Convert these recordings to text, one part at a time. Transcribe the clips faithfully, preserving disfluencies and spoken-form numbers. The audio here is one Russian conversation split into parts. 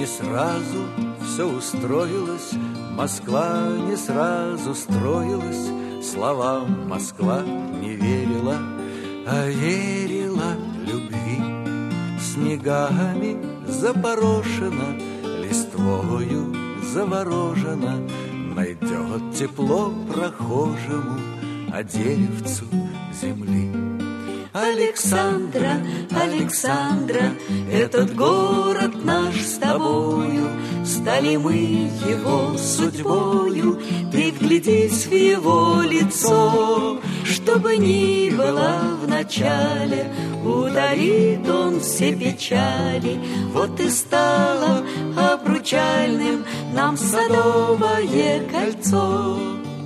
сразу все устроилось, Москва не сразу строилась, словам Москва не верила, а верила любви. Снегами запорошена, листвою заворожена, найдет тепло прохожему, а деревцу земли. Александра, Александра, этот город наш с тобою, стали мы его судьбою. Ты вглядись в его лицо, чтобы ни было в начале, ударит он все печали. Вот и стало обручальным нам Садовое кольцо.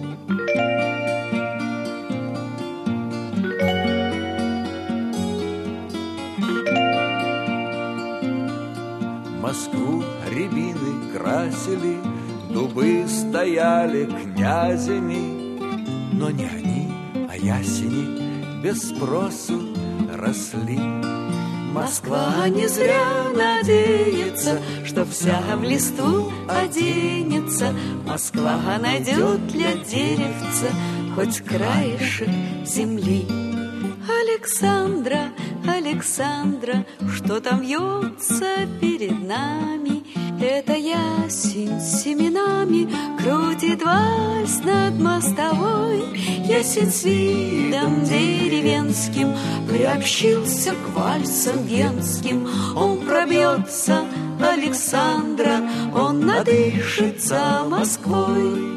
Москву рябины красили, дубы стояли князями, но не они, а ясени без спросу росли. Москва не зря надеется, что вся в листву оденется. Москва найдет для деревца хоть краешек земли. Александра, Александра, что там вьется перед нами? Это ясень с семенами крутит вальс над мостовой. Ясень с видом деревенским приобщился к вальсам венским. Он пробьется, Александра, он надышится Москвой.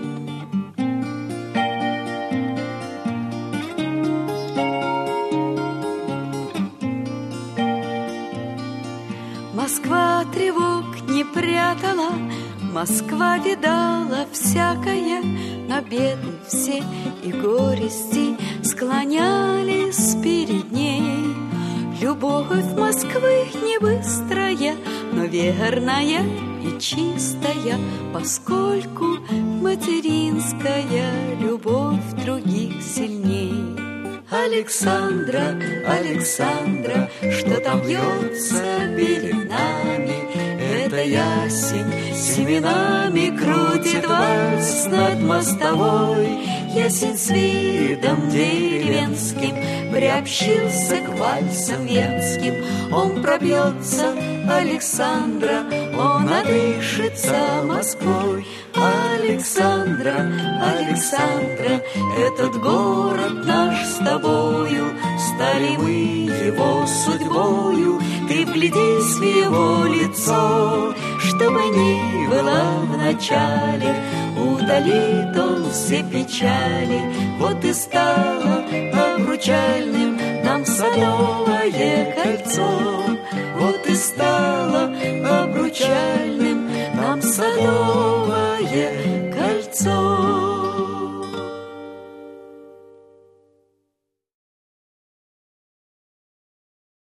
Москва тревог не прятала, Москва видала всякое, но беды все и горести склонялись перед ней. Любовь Москвы не быстрая, но верная и чистая, поскольку материнская любовь других сильней. Александра, Александра, что там вьется перед нами? Это ясень семенами крутит вальс над мостовой. Ясень с видом деревенским приобщился к вальсам венским. Он пробьется, Александра, он надышится Москвой. Александра, Александра, этот город наш с тобою, стали мы его судьбою. Ты вглядись в его лицо, чтобы ни было в начале, удалит он все печали. Вот и стало обручальным нам Садовое кольцо. Вот и стало обручальным нам Садовое